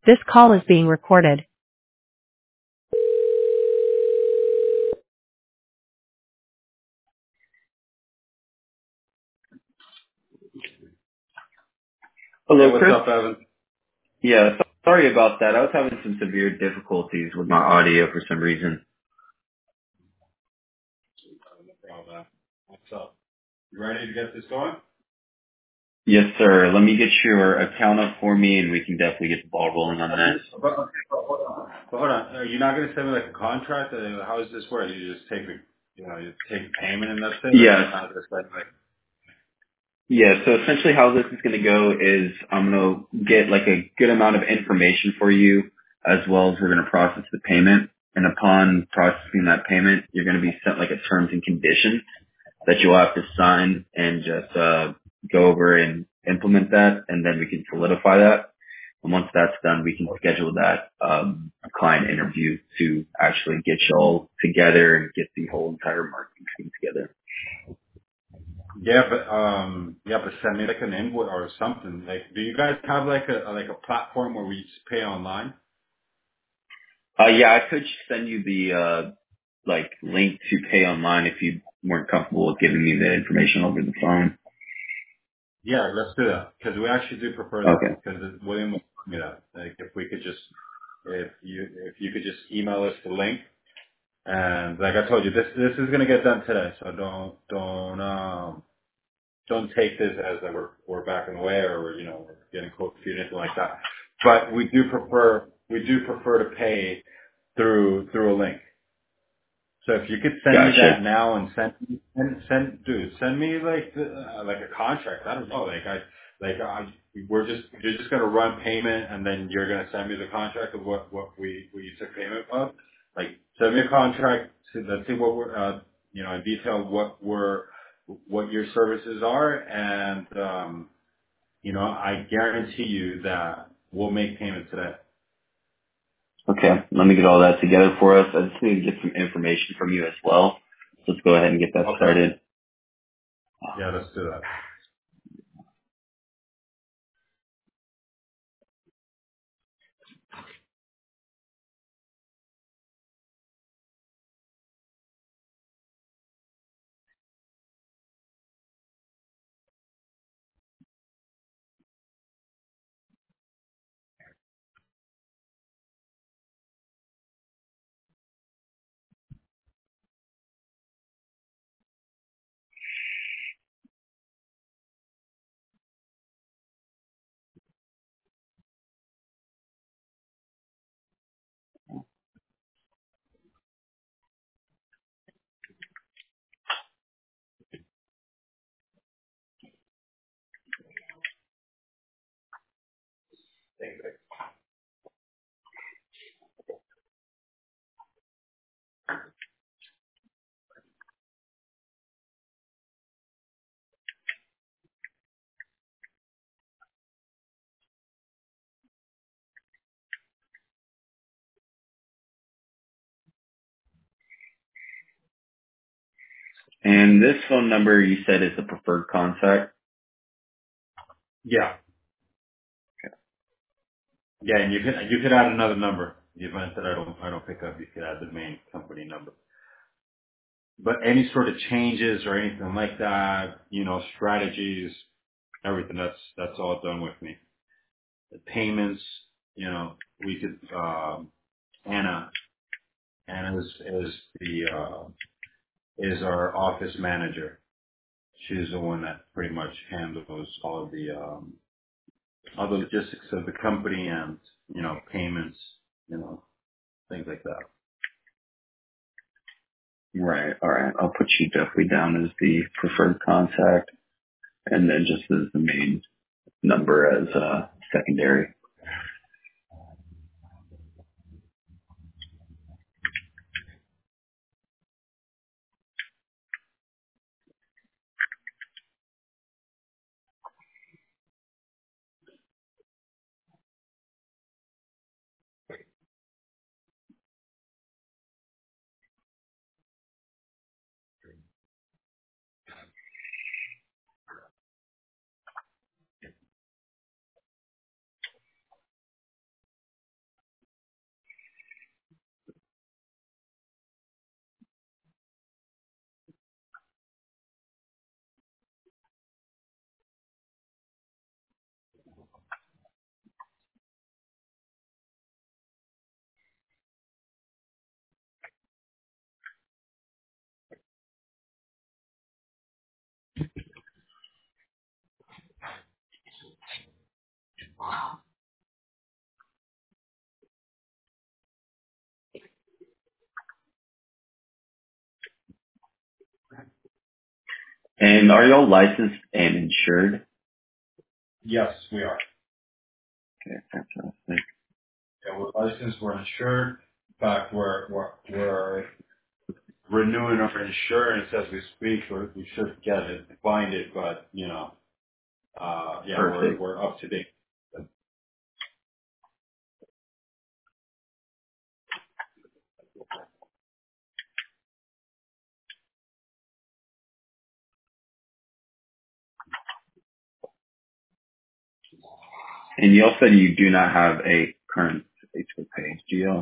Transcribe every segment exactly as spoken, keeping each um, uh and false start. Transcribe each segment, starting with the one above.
This call is being recorded. Hello, Hey, what's Chris. up, Evan? Yeah, so- sorry about that. I was having some severe difficulties with my audio for some reason. Oh, man. What's up? You ready to get this going? Yes, sir. Let me get your account up for me, and we can definitely get the ball rolling on that. But, but hold on. Are you not going to send me like a contract? Uh, How does this work? You just take the, you know, you take payment and that's it? Or you're Yes. not going to send like, Yeah, so essentially how this is going to go is I'm going to get like a good amount of information for you, as well as we're going to process the payment. And upon processing that payment, you're going to be sent like a terms and conditions that you'll have to sign and just uh, go over and implement that, and then we can solidify that. And once that's done, we can schedule that um, client interview to actually get you all together and get the whole entire marketing scheme together. yeah, but, um, yeah, but send me like an invoice or something. Like, do you guys have like a, like a platform where we just pay online? Uh, yeah, I could send you the uh, like link to pay online if you weren't comfortable with giving me the information over the phone. Yeah, let's do that. Cause we actually do prefer that. Okay, Cause it- William would tell me that. Like, if we could just, if you, if you could just email us the link. And like I told you, this this is gonna get done today, so don't don't um don't take this as that we're we're backing away or we're, you know, we're getting cold feet or anything like that. But we do prefer we do prefer to pay through through a link. So if you could send me gotcha, that now and send send, send dude, send me like the, uh, like a contract. I don't know, like I like I we're just you're just gonna run payment and then you're gonna send me the contract of what what we we took payment of. Like send me a contract. To, let's see what we're uh you know in detail what we're what your services are and um you know I guarantee you that we'll make payment today. okay. Let me get all that together for us. I just need to get some information from you as well. So let's go ahead and get that Okay. started. Yeah, let's do that. And this phone number you said is the preferred contact. Yeah. Yeah, and you could you could add another number. In the event that I don't I don't pick up, you could add the main company number. But any sort of changes or anything like that, you know, strategies, everything that's that's all done with me. The payments, you know, we could um Anna Anna is is the uh is our office manager. She's the one that pretty much handles all of the um all the logistics of the company and, you know, payments, you know, things like that. Right. All right. I'll put you definitely down as the preferred contact, and then just as the main number as uh, secondary. And are y'all licensed and insured? Yes, we are. Okay, fantastic. Yeah, we're licensed, we're insured. In fact, we're, we're, we're renewing our insurance as we speak. We're, we should get it, find it, but, you know, uh, yeah, we're, Perfect. we're up to date. And you all said you do not have a current Facebook page, do you?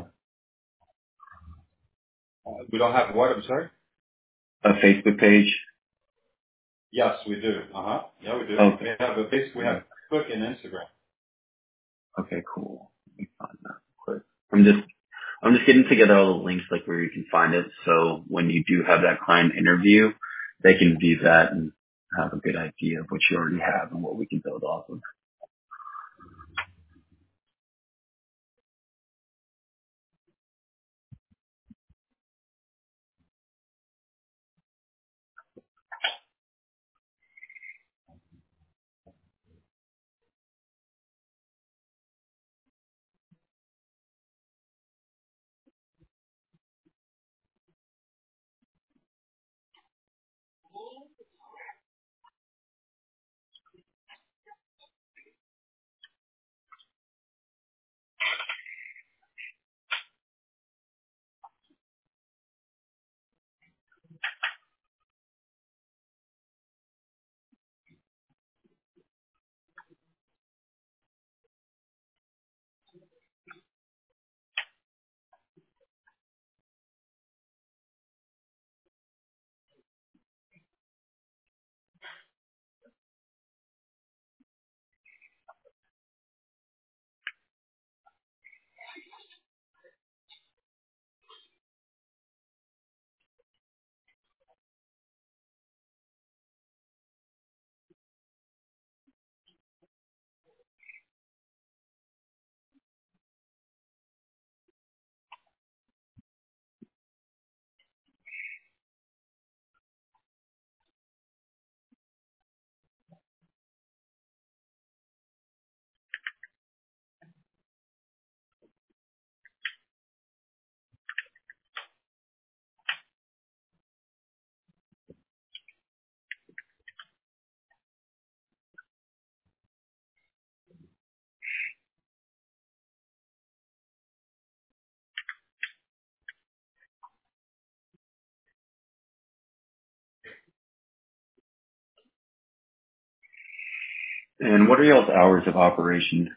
Uh, we don't have what, I'm sorry? A Facebook page? Yes, we do. Uh-huh. Yeah, we do. Okay. We have a base, we have Facebook and Instagram. Okay, cool. Let me find that quick. I'm just I'm just getting together all the links like where you can find it, so when you do have that client interview, they can view that and have a good idea of what you already have and what we can build off of. And what are y'all's hours of operation?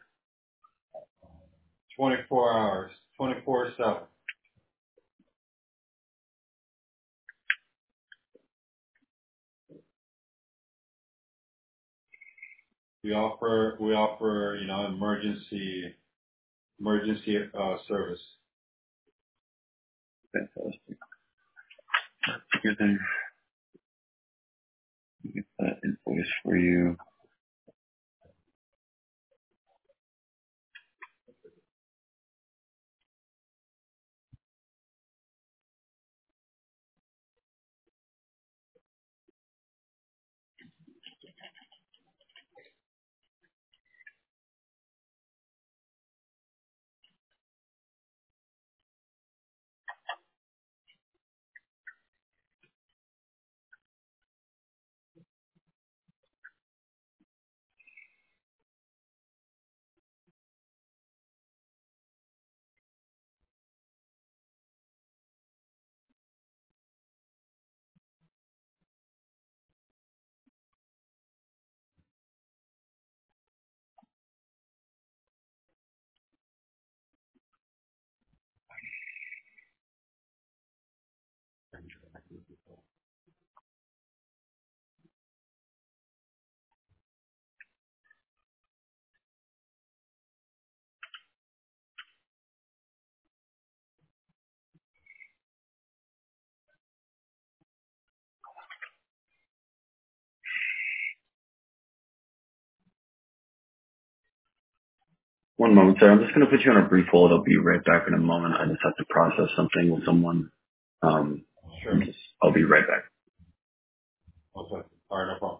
twenty-four hours, twenty-four seven. We offer, we offer, you know, emergency, emergency, uh, service. Fantastic. Get that get that invoice for you. One moment, sir. I'm just going to put you on a brief hold. I'll be right back in a moment. I just have to process something with someone. Um, Sure. I'm just, I'll be right back. Okay. All right, no problem.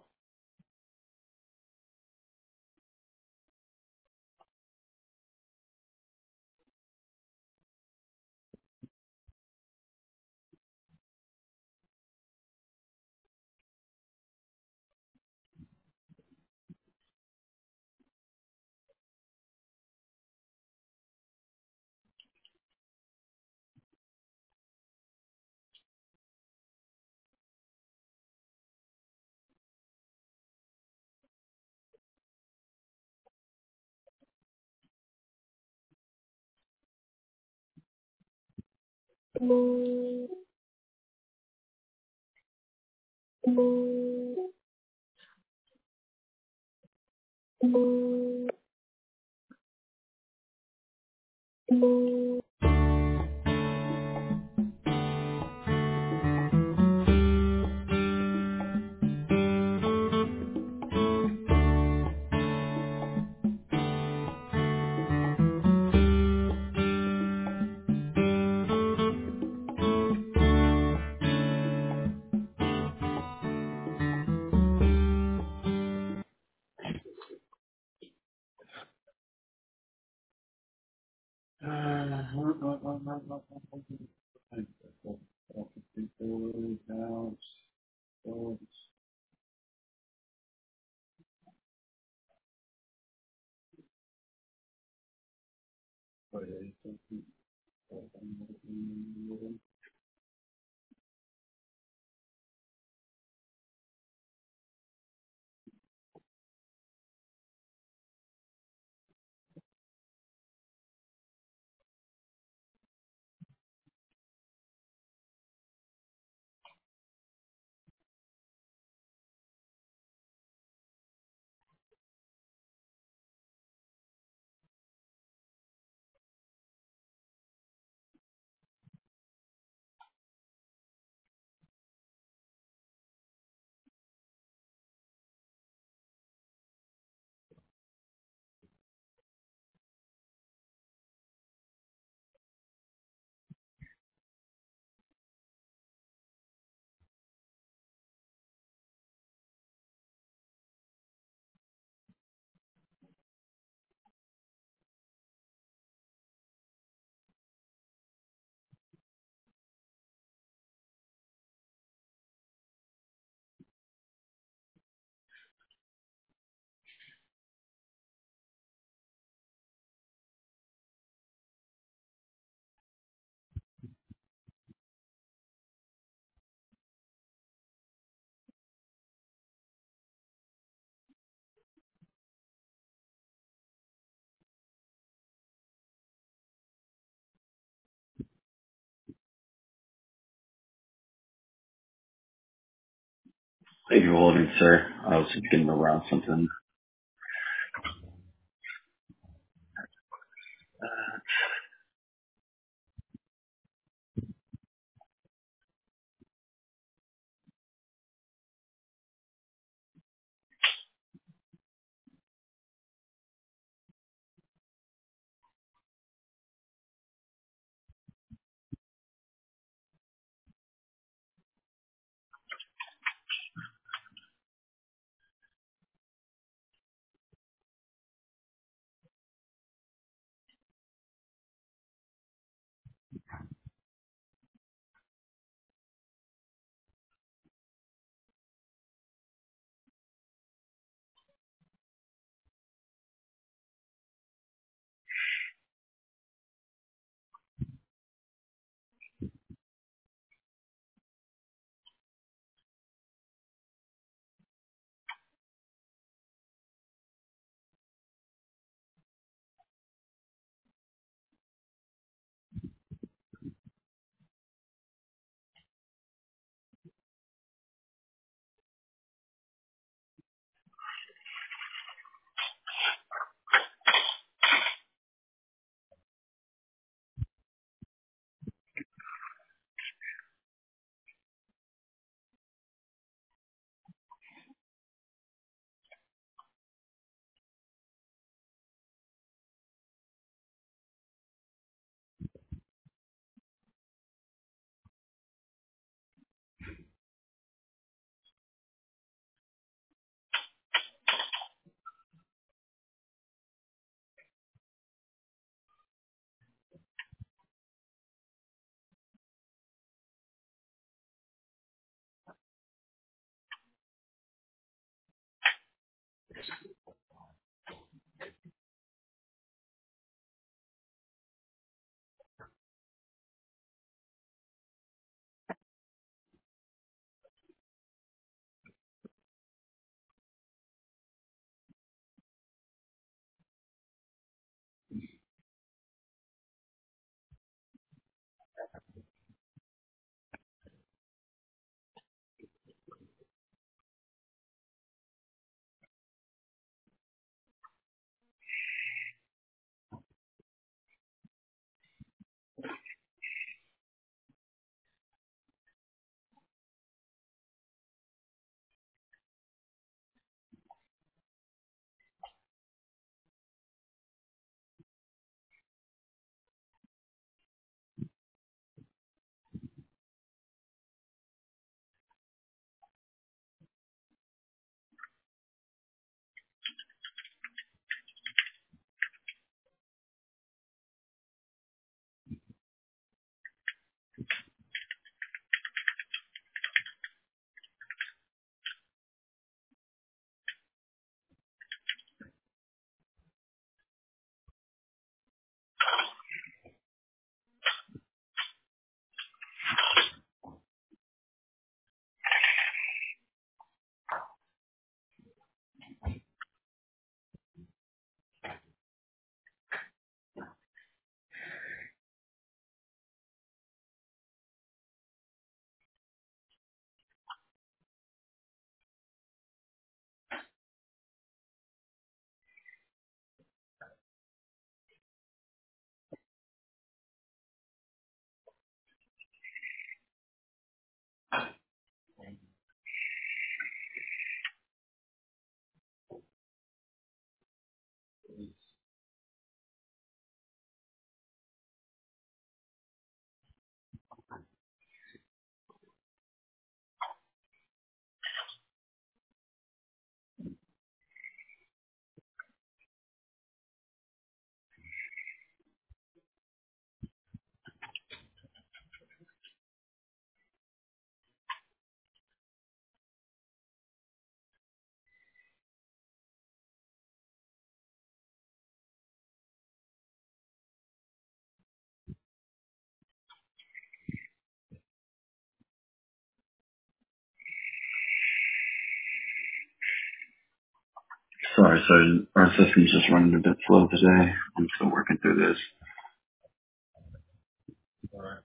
Thank you for holding, sir. I was just getting around something. sorry. Our system's just running a bit slow today. I'm still working through this. All right.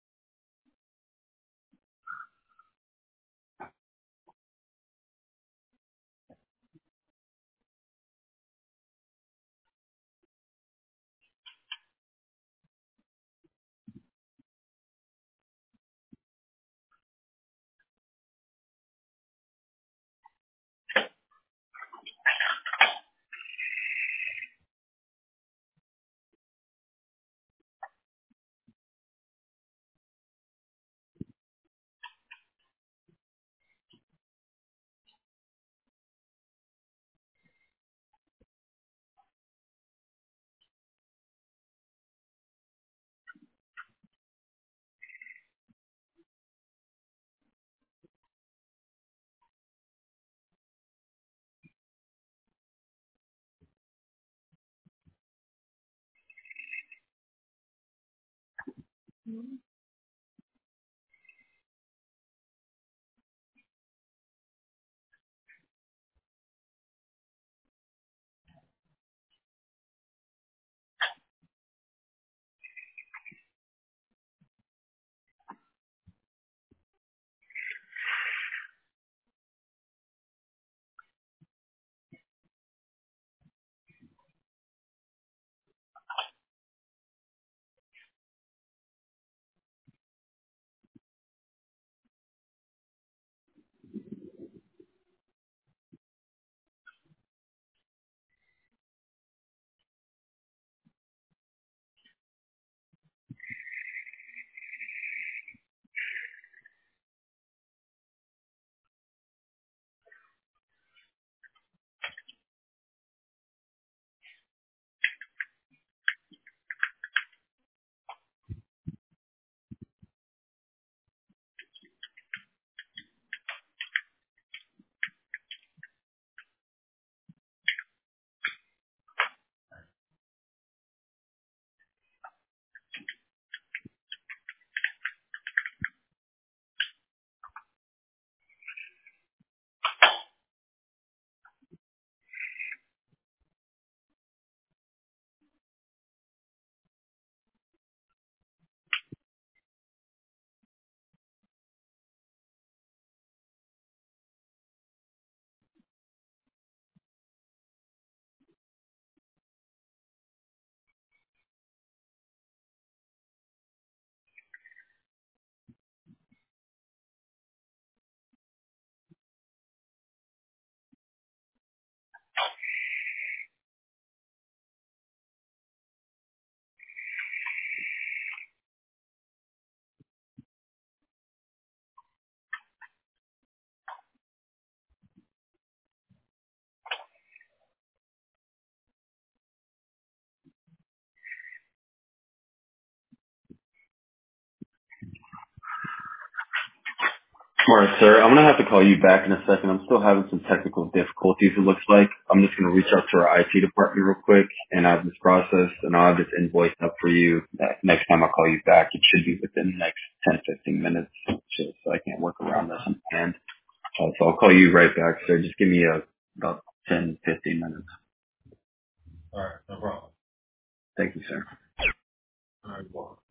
All right, sir. I'm gonna have to call you back in a second. I'm still having some technical difficulties. It looks like I'm just gonna reach out to our I T department real quick and have this processed, and I'll have this invoice up for you. Uh, Next time I call you back, it should be within the next ten, fifteen minutes, so so I can't work around this on hand. Uh, so I'll call you right back, sir. Just give me uh about ten, fifteen minutes. All right. No problem. Thank you, sir. All right. Well.